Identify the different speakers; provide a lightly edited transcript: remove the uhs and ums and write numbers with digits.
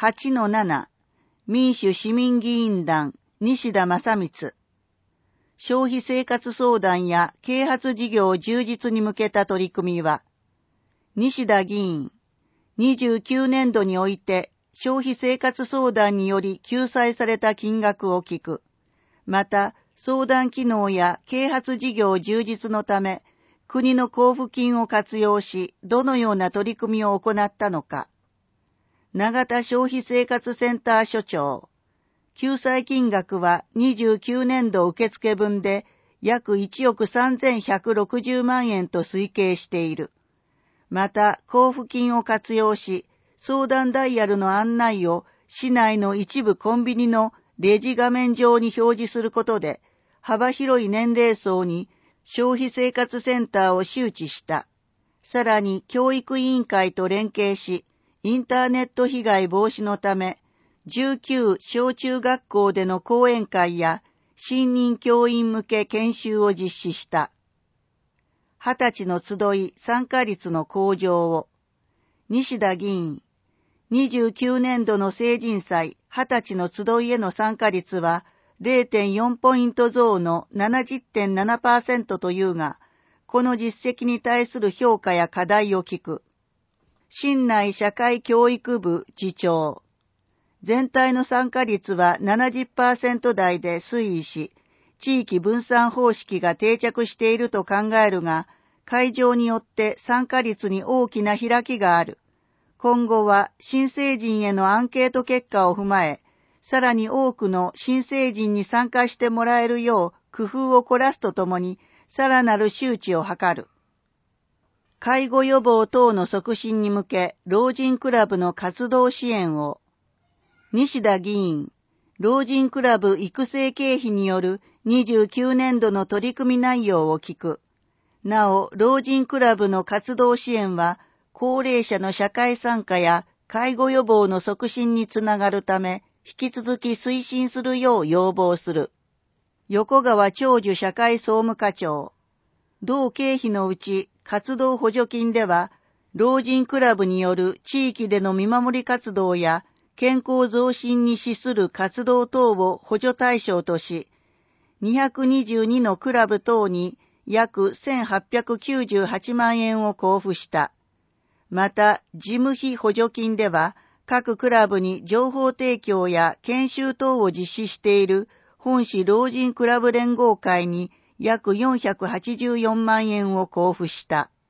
Speaker 1: 8-7 民主市民議員団西田正光消費生活相談や啓発事業充実に向けた取り組みは、西田議員、29年度において消費生活相談により救済された金額を聞く。また、相談機能や啓発事業充実のため、国の交付金を活用し、どのような取り組みを行ったのか。永田消費生活センター所長、救済金額は29年度受付分で約1億3160万円と推計している。また、交付金を活用し、相談ダイヤルの案内を市内の一部コンビニのレジ画面上に表示することで、幅広い年齢層に消費生活センターを周知した。さらに、教育委員会と連携し、インターネット被害防止のため、19小中学校での講演会や新任教員向け研修を実施した。20歳の集い参加率の向上を。西田議員、29年度の成人祭20歳の集いへの参加率は 0.4 ポイント増の 70.7% というが、この実績に対する評価や課題を聞く。新内社会教育部次長。全体の参加率は 70% 台で推移し、地域分散方式が定着していると考えるが、会場によって参加率に大きな開きがある。今後は新成人へのアンケート結果を踏まえ、さらに多くの新成人に参加してもらえるよう工夫を凝らすとともに、さらなる周知を図る。介護予防等の促進に向け、老人クラブの活動支援を。西田議員、老人クラブ育成経費による29年度の取り組み内容を聞く。なお、老人クラブの活動支援は、高齢者の社会参加や介護予防の促進につながるため、引き続き推進するよう要望する。横川長寿社会総務課長。同経費のうち、活動補助金では、老人クラブによる地域での見守り活動や、健康増進に資する活動等を補助対象とし、222のクラブ等に約1898万円を交付した。また、事務費補助金では、各クラブに情報提供や研修等を実施している本市老人クラブ連合会に約484万円を交付した。